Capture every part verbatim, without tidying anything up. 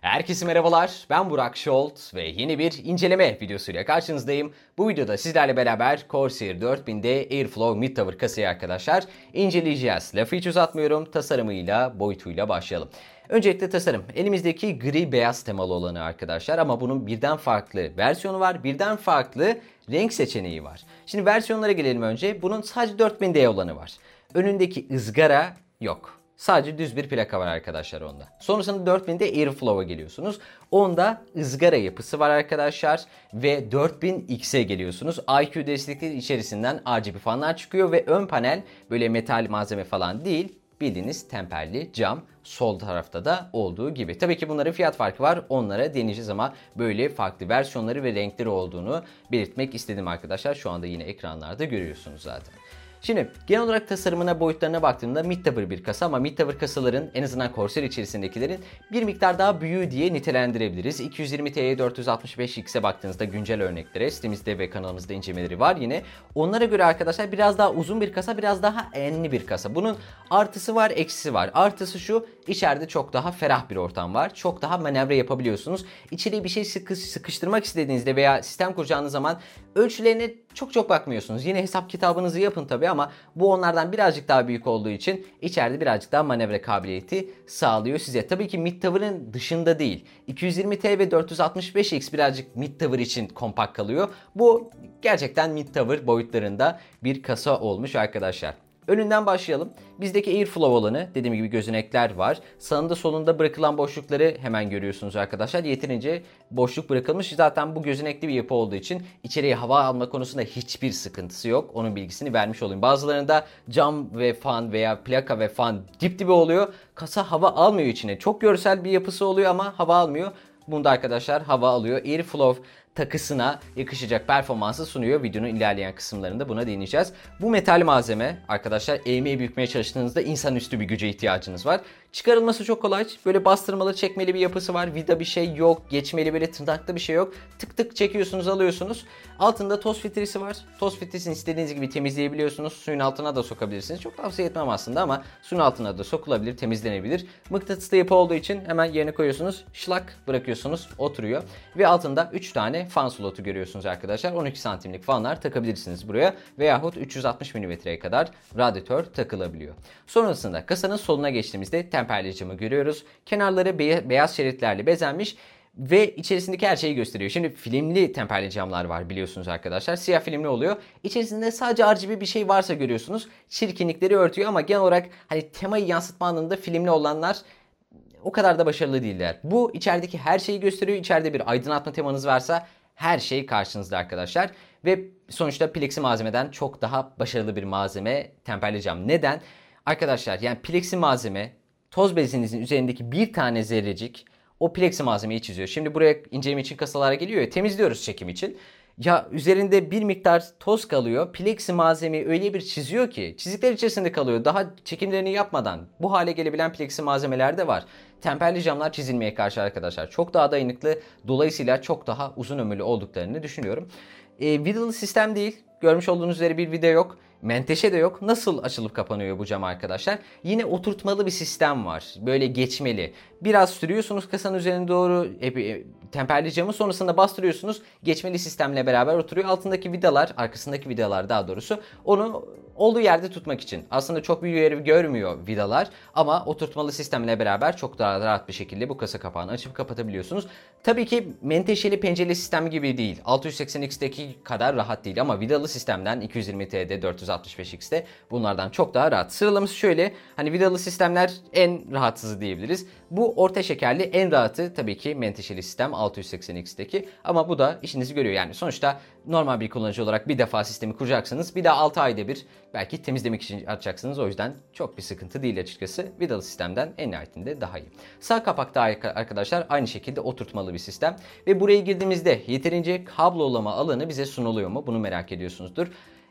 Herkese merhabalar, ben Burak Şolt ve yeni bir inceleme videosuyla karşınızdayım. Bu videoda sizlerle beraber Corsair dört binde Airflow Mid-Tower kasayı arkadaşlar inceleyeceğiz. Lafı hiç uzatmıyorum, tasarımıyla, boyutuyla başlayalım. Öncelikle tasarım. Elimizdeki gri beyaz temalı olanı arkadaşlar ama bunun birden farklı versiyonu var, birden farklı renk seçeneği var. Şimdi versiyonlara gelelim önce. Bunun sadece dört bin D olanı var. Önündeki ızgara yok. Sadece düz bir plaka var arkadaşlar onda. Sonrasında dört binde Airflow'a geliyorsunuz. Onda ızgara yapısı var arkadaşlar. Ve dört bin X'e geliyorsunuz. I Q destekleri içerisinden R G B fanlar çıkıyor ve ön panel böyle metal malzeme falan değil. Bildiğiniz temperli cam, sol tarafta da olduğu gibi. Tabii ki bunların fiyat farkı var. Onlara deneyeceğiz ama böyle farklı versiyonları ve renkleri olduğunu belirtmek istedim arkadaşlar. Şu anda yine ekranlarda görüyorsunuz zaten. Şimdi genel olarak tasarımına, boyutlarına baktığımda Mid-Tower bir kasa ama Mid-Tower kasaların en azından Corsair içerisindekilerin bir miktar daha büyüğü diye nitelendirebiliriz. iki yüz yirmi T'ye dört yüz altmış beş X'e baktığınızda güncel örneklere sitemizde ve kanalımızda incelemeleri var yine. Onlara göre arkadaşlar biraz daha uzun bir kasa, biraz daha enli bir kasa. Bunun artısı var, eksisi var. Artısı şu, içeride çok daha ferah bir ortam var. Çok daha manevra yapabiliyorsunuz. İçeriye bir şey sıkı, sıkıştırmak istediğinizde veya sistem kuracağınız zaman ölçülerine çok çok bakmıyorsunuz. Yine hesap kitabınızı yapın tabi ama bu onlardan birazcık daha büyük olduğu için içeride birazcık daha manevra kabiliyeti sağlıyor size. Tabii ki Mid-Tower'ın dışında değil. iki yüz yirmi T ve dört yüz altmış beş X birazcık Mid-Tower için kompakt kalıyor. Bu gerçekten Mid-Tower boyutlarında bir kasa olmuş arkadaşlar. Önünden başlayalım. Bizdeki Airflow alanı, dediğim gibi gözenekler var. Sağında solunda bırakılan boşlukları hemen görüyorsunuz arkadaşlar. Yeterince boşluk bırakılmış. Zaten bu gözenekli bir yapı olduğu için içeriye hava alma konusunda hiçbir sıkıntısı yok. Onun bilgisini vermiş olayım. Bazılarında cam ve fan veya plaka ve fan dip dibe oluyor. Kasa hava almıyor içine. Çok görsel bir yapısı oluyor ama hava almıyor. Bunda arkadaşlar hava alıyor. Airflow takısına yakışacak performansı sunuyor. Videonun ilerleyen kısımlarında buna değineceğiz. Bu metal malzeme arkadaşlar eğmeye bükmeye çalıştığınızda insanüstü bir güce ihtiyacınız var. Çıkarılması çok kolay. Böyle bastırmalı çekmeli bir yapısı var. Vida bir şey yok. Geçmeli böyle tırnaklı bir şey yok. Tık tık çekiyorsunuz, alıyorsunuz. Altında toz filtresi var. Toz filtresini istediğiniz gibi temizleyebiliyorsunuz. Suyun altına da sokabilirsiniz. Çok tavsiye etmem aslında ama suyun altına da sokulabilir, temizlenebilir. Mıknatıslı yapı olduğu için hemen yerine koyuyorsunuz. Şlak bırakıyorsunuz. Oturuyor. Ve altında üç tane fan slotu görüyorsunuz arkadaşlar. on iki santimlik fanlar takabilirsiniz buraya. Veyahut üç yüz altmış milimetreye kadar radyatör takılabiliyor. Sonrasında kasanın soluna geçtiğimizde temperli camı görüyoruz. Kenarları beyaz şeritlerle bezenmiş ve içerisindeki her şeyi gösteriyor. Şimdi filmli temperli camlar var biliyorsunuz arkadaşlar. Siyah filmli oluyor. İçerisinde sadece R G B bir şey varsa görüyorsunuz. Çirkinlikleri örtüyor ama genel olarak hani temayı yansıtma anlamında filmli olanlar o kadar da başarılı değiller. Bu içerideki her şeyi gösteriyor. İçeride bir aydınlatma temanız varsa her şey karşınızda arkadaşlar. Ve sonuçta plexi malzemeden çok daha başarılı bir malzeme temperli cam. Neden? Arkadaşlar yani plexi malzeme toz bezinizin üzerindeki bir tane zerrecik o plexi malzemeyi çiziyor. Şimdi buraya inceleme için kasalara geliyor ya, temizliyoruz çekim için. Ya üzerinde bir miktar toz kalıyor. Plexi malzemeyi öyle bir çiziyor ki çizikler içerisinde kalıyor. Daha çekimlerini yapmadan bu hale gelebilen plexi malzemeler de var. Temperli camlar çizilmeye karşı arkadaşlar çok daha dayanıklı. Dolayısıyla çok daha uzun ömürlü olduklarını düşünüyorum. E, vidalı sistem değil. Görmüş olduğunuz üzere bir vida yok. Menteşe de yok. Nasıl açılıp kapanıyor bu cam arkadaşlar? Yine oturtmalı bir sistem var. Böyle geçmeli. Biraz sürüyorsunuz kasanın üzerine doğru e, temperli camı, sonrasında bastırıyorsunuz. Geçmeli sistemle beraber oturuyor. Altındaki vidalar, arkasındaki vidalar daha doğrusu onu olduğu yerde tutmak için. Aslında çok büyük yer görmüyor vidalar ama oturtmalı sistemle beraber çok daha rahat bir şekilde bu kasa kapağını açıp kapatabiliyorsunuz. Tabii ki menteşeli pencereli sistem gibi değil. altı yüz seksen X'teki kadar rahat değil ama vidalı sistemden iki yüz yirmi T'de, dört yüz altmış beş X'te bunlardan çok daha rahat. Sıralaması şöyle. Hani vidalı sistemler en rahatsızı diyebiliriz. Bu orta şekerli, en rahatı tabii ki menteşeli sistem altı yüz seksen X'teki ama bu da işinizi görüyor. Yani sonuçta normal bir kullanıcı olarak bir defa sistemi kuracaksınız. Bir daha altı ayda bir belki temizlemek için açacaksınız. O yüzden çok bir sıkıntı değil açıkçası. Vidalı sistemden en nihayetinde daha iyi. Sağ kapakta arkadaşlar aynı şekilde oturtmalı bir sistem. Ve buraya girdiğimizde yeterince kablolama alanı bize sunuluyor mu? Bunu merak ediyorsunuzdur.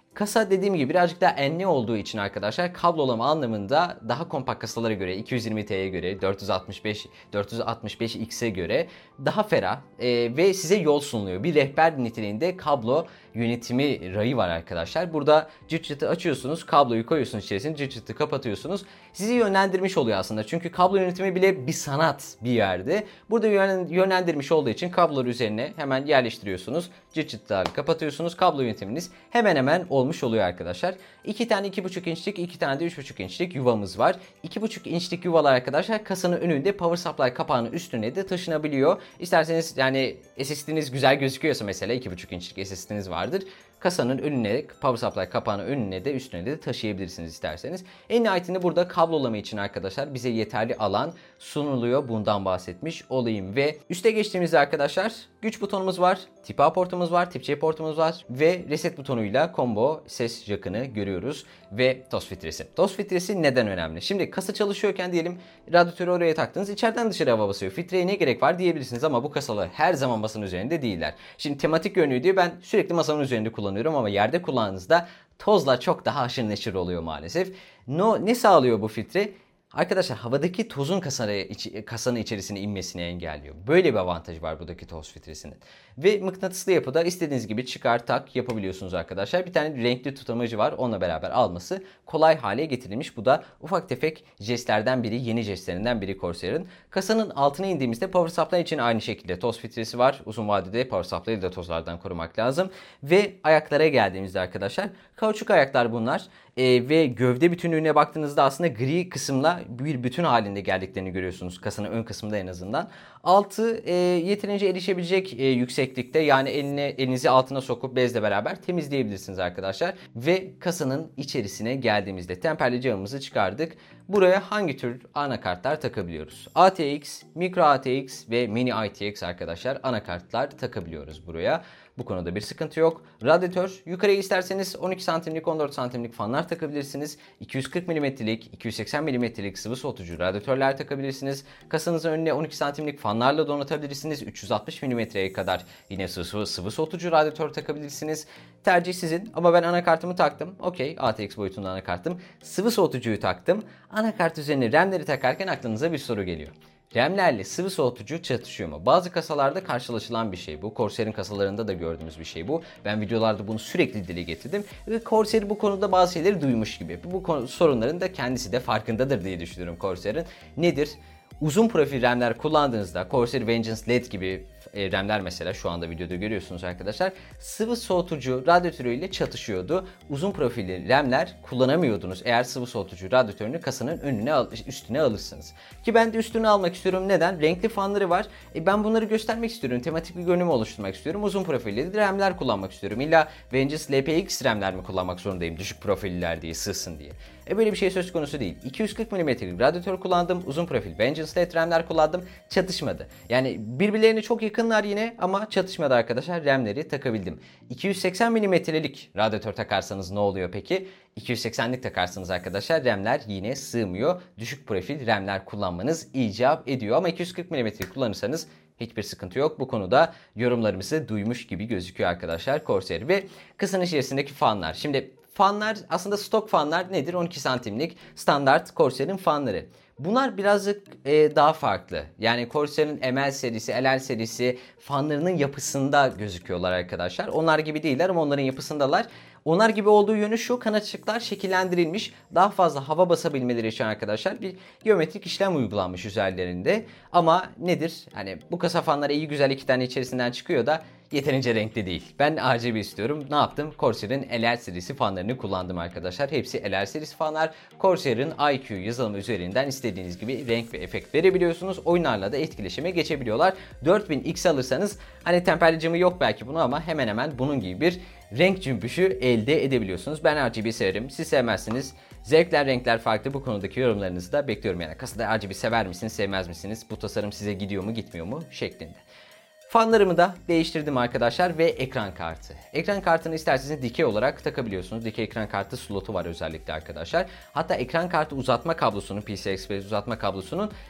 Kasa dediğim gibi birazcık daha enli olduğu için arkadaşlar kablolama anlamında daha kompakt kasalara göre, iki yüz yirmi T'ye göre, dört yüz altmış beş dört yüz altmış beş X'e göre daha ferah e, ve size yol sunuluyor. Bir rehber niteliğinde kablo yönetimi rayı var arkadaşlar. Burada cırt cırtı açıyorsunuz, kabloyu koyuyorsunuz içerisine, cırt cırtı kapatıyorsunuz. Sizi yönlendirmiş oluyor aslında. Çünkü kablo yönetimi bile bir sanat bir yerde. Burada yönlendirmiş olduğu için kabloları üzerine hemen yerleştiriyorsunuz. Cırt cırtları kapatıyorsunuz. Kablo yönetiminiz hemen hemen olmuş oluyor arkadaşlar. iki tane iki buçuk inçlik, iki tane de üç buçuk inçlik yuvamız var. iki buçuk inçlik yuvalar arkadaşlar kasanın önünde power supply kapağının üstüne de taşınabiliyor. İsterseniz yani S S D'niz güzel gözüküyorsa mesela iki buçuk inçlik S S D'niz vardır. Kasanın önüne, power supply kapağının önüne de üstüne de taşıyabilirsiniz isterseniz. En nihayetinde burada kablolama için arkadaşlar bize yeterli alan sunuluyor. Bundan bahsetmiş olayım ve üste geçtiğimizde arkadaşlar güç butonumuz var, tip A portumuz var, tip C portumuz var ve reset butonuyla combo ses jackını görüyoruz ve toz filtresi. Toz filtresi neden önemli? Şimdi kasa çalışıyorken diyelim radyatörü oraya taktınız, içeriden dışarı hava basıyor. Filtreye ne gerek var diyebilirsiniz ama bu kasalar her zaman masanın üzerinde değiller. Şimdi tematik yönlü diye ben sürekli masanın üzerinde kullanıyorum ama yerde kullandığınızda tozla çok daha haşır neşir oluyor maalesef. No, ne sağlıyor bu filtre? Arkadaşlar havadaki tozun kasaya, iç, kasanın içerisine inmesini engelliyor. Böyle bir avantajı var buradaki toz filtresinin. Ve mıknatıslı yapıda istediğiniz gibi çıkar tak yapabiliyorsunuz arkadaşlar. Bir tane renkli tutamacı var. Onunla beraber alması kolay hale getirilmiş. Bu da ufak tefek jestlerden biri, yeni jestlerinden biri Corsair'ın. Kasanın altına indiğimizde power supply için aynı şekilde toz filtresi var. Uzun vadede power supply'ı da tozlardan korumak lazım. Ve ayaklara geldiğimizde arkadaşlar kauçuk ayaklar bunlar. Ee, ve gövde bütünlüğüne baktığınızda aslında gri kısımla bir bütün halinde geldiklerini görüyorsunuz. Kasanın ön kısmında en azından. Altı e, yeterince erişebilecek e, yükseklikte, yani eline, elinizi altına sokup bezle beraber temizleyebilirsiniz arkadaşlar. Ve kasanın içerisine geldiğimizde temperli camımızı çıkardık. Buraya hangi tür anakartlar takabiliyoruz? A T X, Micro A T X ve Mini I T X arkadaşlar anakartlar takabiliyoruz buraya. Bu konuda bir sıkıntı yok. Radyatör, yukarıya isterseniz on iki santimlik, on dört santimlik fanlar takabilirsiniz. iki yüz kırk milimetrelik, iki yüz seksen milimetrelik sıvı soğutucu radyatörler takabilirsiniz. Kasanızın önüne on iki santimlik fanlarla donatabilirsiniz. üç yüz altmış milimetreye kadar yine sıvı, sıvı soğutucu radyatör takabilirsiniz. Tercih sizin ama ben anakartımı taktım. Okey, A T X boyutunda anakartım. Sıvı soğutucuyu taktım. Anakart üzerine RAM'leri takarken aklınıza bir soru geliyor. RAM'lerle sıvı soğutucu çatışıyor mu? Bazı kasalarda karşılaşılan bir şey bu. Corsair'in kasalarında da gördüğümüz bir şey bu. Ben videolarda bunu sürekli dile getirdim. Ve Corsair bu konuda bazı şeyleri duymuş gibi. Bu konu, sorunların da kendisi de farkındadır diye düşünüyorum Corsair'in. Nedir? Uzun profil RAM'ler kullandığınızda Corsair Vengeance L E D gibi e, RAM'ler mesela şu anda videoda görüyorsunuz arkadaşlar. Sıvı soğutucu radyatörüyle çatışıyordu. Uzun profilli RAM'ler kullanamıyordunuz eğer sıvı soğutucu radyatörünü kasanın önüne üstüne alırsınız. Ki ben de üstüne almak istiyorum. Neden? Renkli fanları var. E, ben bunları göstermek istiyorum. Tematik bir görünüm oluşturmak istiyorum. Uzun profilli RAM'ler kullanmak istiyorum. İlla Vengeance L P X RAM'ler mi kullanmak zorundayım? Düşük profiller diye, sığsın diye. E böyle bir şey söz konusu değil. iki yüz kırk milimetrelik radyatör kullandım. Uzun profil Vengeance L E D RAM'ler kullandım. Çatışmadı. Yani birbirlerine çok yakınlar yine ama çatışmadı arkadaşlar. RAM'leri takabildim. iki yüz seksen milimetrelik radyatör takarsanız ne oluyor peki? iki yüz seksenlik takarsanız arkadaşlar RAM'ler yine sığmıyor. Düşük profil RAM'ler kullanmanız icap ediyor. Ama iki yüz kırk milimetrelik kullanırsanız hiçbir sıkıntı yok. Bu konuda yorumlarımızı duymuş gibi gözüküyor arkadaşlar Corsair. Ve kasanın içerisindeki fanlar. Şimdi fanlar aslında stok fanlar nedir? on iki santimlik standart Corsair'in fanları. Bunlar birazcık e, daha farklı. Yani Corsair'in M L serisi, L L serisi fanlarının yapısında gözüküyorlar arkadaşlar. Onlar gibi değiller ama onların yapısındalar. Onlar gibi olduğu yönü şu: kanatçıklar şekillendirilmiş. Daha fazla hava basabilmeleri için arkadaşlar bir geometrik işlem uygulanmış üzerlerinde. Ama nedir? Hani bu kasa fanları iyi güzel iki tane içerisinden çıkıyor da yeterince renkli değil. Ben R G B istiyorum. Ne yaptım? Corsair'in L L serisi fanlarını kullandım arkadaşlar. Hepsi L L serisi fanlar. Corsair'in I Q yazılımı üzerinden istediğiniz gibi renk ve efekt verebiliyorsunuz. Oyunlarla da etkileşime geçebiliyorlar. dört bin X alırsanız hani temperli camı yok belki bunu ama hemen hemen bunun gibi bir renk cümbüşü elde edebiliyorsunuz. Ben R G B severim. Siz sevmezsiniz. Zevkler, renkler farklı. Bu konudaki yorumlarınızı da bekliyorum. Yani kasada R G B sever misiniz, sevmez misiniz? Bu tasarım size gidiyor mu, gitmiyor mu şeklinde. Fanlarımı da değiştirdim arkadaşlar ve ekran kartı. Ekran kartını isterseniz dikey olarak takabiliyorsunuz. Dikey ekran kartı slotu var özellikle arkadaşlar. Hatta ekran kartı uzatma kablosunun, P C I Express uzatma kablosunun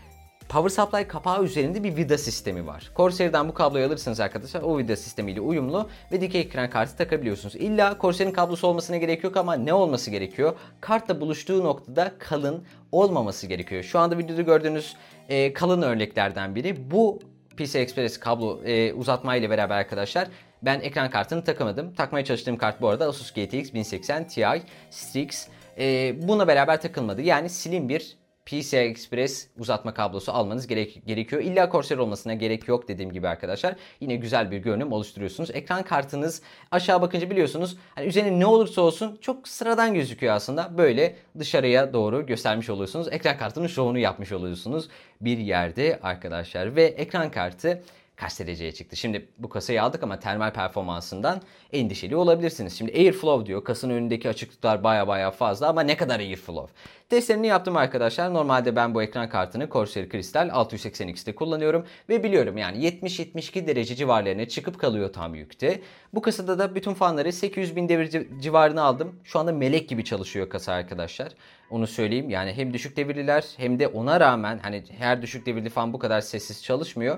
Power supply kapağı üzerinde bir vida sistemi var. Corsair'dan bu kabloyu alırsanız arkadaşlar o vida sistemiyle uyumlu ve dikey ekran kartı takabiliyorsunuz. İlla Corsair'in kablosu olmasına gerek yok ama ne olması gerekiyor? Kartla buluştuğu noktada kalın olmaması gerekiyor. Şu anda videoda gördüğünüz e, kalın örneklerden biri. Bu P C I Express kablo e, uzatma ile beraber arkadaşlar ben ekran kartını takamadım. Takmaya çalıştığım kart bu arada Asus G T X bin seksen Ti Strix. E, buna beraber takılmadı. Yani slim bir P C I Express uzatma kablosu almanız gerek, gerekiyor. İlla Corsair olmasına gerek yok dediğim gibi arkadaşlar. Yine güzel bir görünüm oluşturuyorsunuz. Ekran kartınız aşağı bakınca biliyorsunuz hani üzerine ne olursa olsun çok sıradan gözüküyor aslında. Böyle dışarıya doğru göstermiş oluyorsunuz. Ekran kartının şovunu yapmış oluyorsunuz bir yerde arkadaşlar. Ve ekran kartı kaç dereceye çıktı? Şimdi bu kasayı aldık ama termal performansından endişeli olabilirsiniz. Şimdi Airflow diyor. Kasanın önündeki açıklıklar baya baya fazla ama ne kadar Airflow? Testlerini yaptım arkadaşlar. Normalde ben bu ekran kartını Corsair Crystal altı yüz seksen X'te kullanıyorum ve biliyorum yani yetmiş yetmiş iki derece civarlarına çıkıp kalıyor tam yükte. Bu kasada da bütün fanları sekiz yüz bin devir civarına aldım. Şu anda melek gibi çalışıyor kasa arkadaşlar. Onu söyleyeyim. Yani hem düşük devirliler hem de ona rağmen hani her düşük devirli fan bu kadar sessiz çalışmıyor.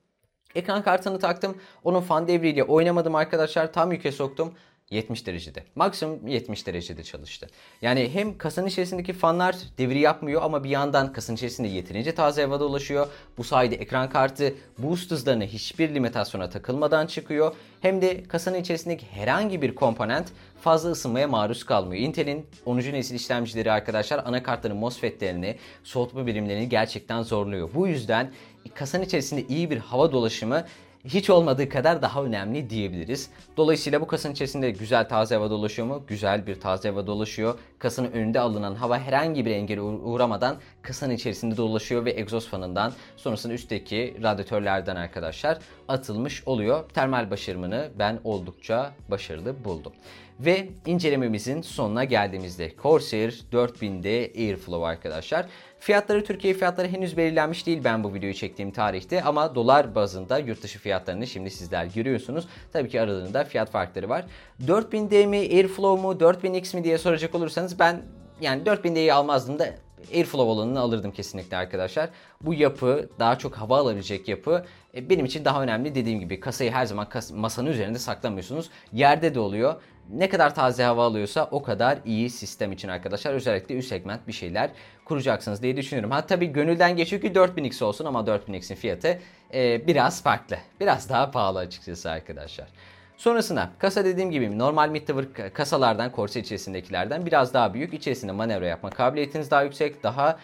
Ekran kartını taktım. Onun fan devriyle oynamadım arkadaşlar. Tam yüke soktum. yetmiş derecede. Maksimum yetmiş derecede çalıştı. Yani hem kasanın içerisindeki fanlar devri yapmıyor ama bir yandan kasanın içerisinde yeterince taze hava dolaşıyor. Bu sayede ekran kartı boost hızlarına hiçbir limitasyona takılmadan çıkıyor. Hem de kasanın içerisindeki herhangi bir komponent fazla ısınmaya maruz kalmıyor. Intel'in onuncu nesil işlemcileri arkadaşlar anakartların MOSFET'lerini, soğutma birimlerini gerçekten zorluyor. Bu yüzden kasanın içerisinde iyi bir hava dolaşımı hiç olmadığı kadar daha önemli diyebiliriz. Dolayısıyla bu kasanın içerisinde güzel taze hava dolaşıyor mu? Güzel bir taze hava dolaşıyor. Kasanın önünde alınan hava herhangi bir engele uğramadan kasanın içerisinde dolaşıyor ve egzoz fanından sonrasında üstteki radyatörlerden arkadaşlar atılmış oluyor. Termal başarımını ben oldukça başarılı buldum. Ve incelememizin sonuna geldiğimizde Corsair dört bin D Airflow arkadaşlar. Fiyatları Türkiye fiyatları henüz belirlenmiş değil ben bu videoyu çektiğim tarihte ama dolar bazında yurt dışı fiyatlarını şimdi sizler görüyorsunuz. Tabii ki aralarında fiyat farkları var. dört bin D mi Airflow mu dört bin X mi diye soracak olursanız ben yani dört bin D'yi almazdım da Airflow olanını alırdım kesinlikle arkadaşlar. Bu yapı daha çok hava alabilecek yapı benim için daha önemli. Dediğim gibi kasayı her zaman kas masanın üzerinde saklamıyorsunuz. Yerde de oluyor. Ne kadar taze hava alıyorsa o kadar iyi sistem için arkadaşlar. Özellikle üst segment bir şeyler kuracaksınız diye düşünüyorum. Ha tabii gönülden geçiyor ki dört bin X olsun ama dört bin X'in fiyatı e, biraz farklı. Biraz daha pahalı açıkçası arkadaşlar. Sonrasında kasa dediğim gibi normal mid-tower kasalardan, Corsair içerisindekilerden biraz daha büyük. İçerisinde manevra yapma kabiliyetiniz daha yüksek. Daha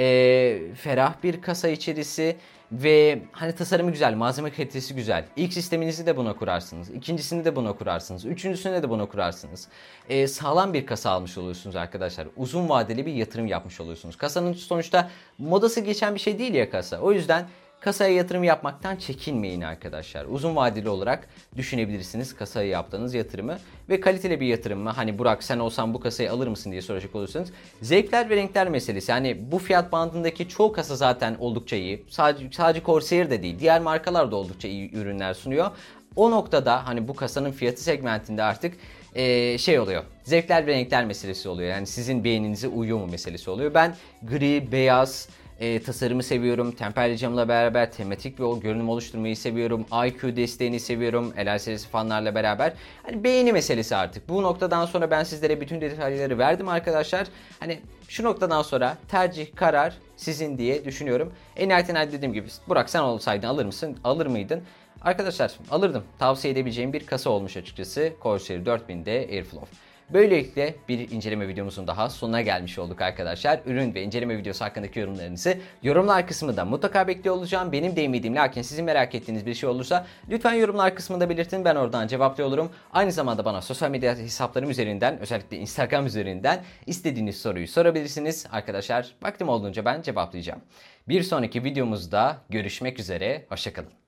e, ferah bir kasa içerisi. Ve hani tasarımı güzel, malzeme kalitesi güzel. İlk sisteminizi de buna kurarsınız. İkincisini de buna kurarsınız. Üçüncüsünü de buna kurarsınız. Ee, sağlam bir kasa almış oluyorsunuz arkadaşlar. Uzun vadeli bir yatırım yapmış oluyorsunuz. Kasanın sonuçta modası geçen bir şey değil ya kasa. O yüzden kasaya yatırım yapmaktan çekinmeyin arkadaşlar. Uzun vadeli olarak düşünebilirsiniz kasaya yaptığınız yatırımı. Ve kaliteli bir yatırım mı? Hani Burak sen olsan bu kasayı alır mısın diye soracak olursanız. Zevkler ve renkler meselesi. Yani bu fiyat bandındaki çoğu kasa zaten oldukça iyi. Sadece, sadece Corsair de değil. Diğer markalar da oldukça iyi ürünler sunuyor. O noktada hani bu kasanın fiyatı segmentinde artık ee, şey oluyor. Zevkler ve renkler meselesi oluyor. Yani sizin beğeninize uyuyor mu meselesi oluyor. Ben gri, beyaz, E, tasarımı seviyorum. Temperli camla beraber tematik bir o görünüm oluşturmayı seviyorum. I Q desteğini seviyorum. L L serisi fanlarla beraber. Hani beğeni meselesi artık. Bu noktadan sonra ben sizlere bütün detayları verdim arkadaşlar. Hani şu noktadan sonra tercih, karar sizin diye düşünüyorum. En nihayetinde dediğim gibi Burak sen olsaydın alır mısın? Alır mıydın? Arkadaşlar alırdım. Tavsiye edebileceğim bir kasa olmuş açıkçası. Corsair dört bin D Airflow. Böylelikle bir inceleme videomuzun daha sonuna gelmiş olduk arkadaşlar. Ürün ve inceleme videosu hakkındaki yorumlarınızı yorumlar kısmında mutlaka bekliyor olacağım. Benim değmediğim lakin sizin merak ettiğiniz bir şey olursa lütfen yorumlar kısmında belirtin. Ben oradan cevaplıyor olurum. Aynı zamanda bana sosyal medya hesaplarım üzerinden özellikle Instagram üzerinden istediğiniz soruyu sorabilirsiniz. Arkadaşlar vaktim olduğunca ben cevaplayacağım. Bir sonraki videomuzda görüşmek üzere. Hoşça kalın.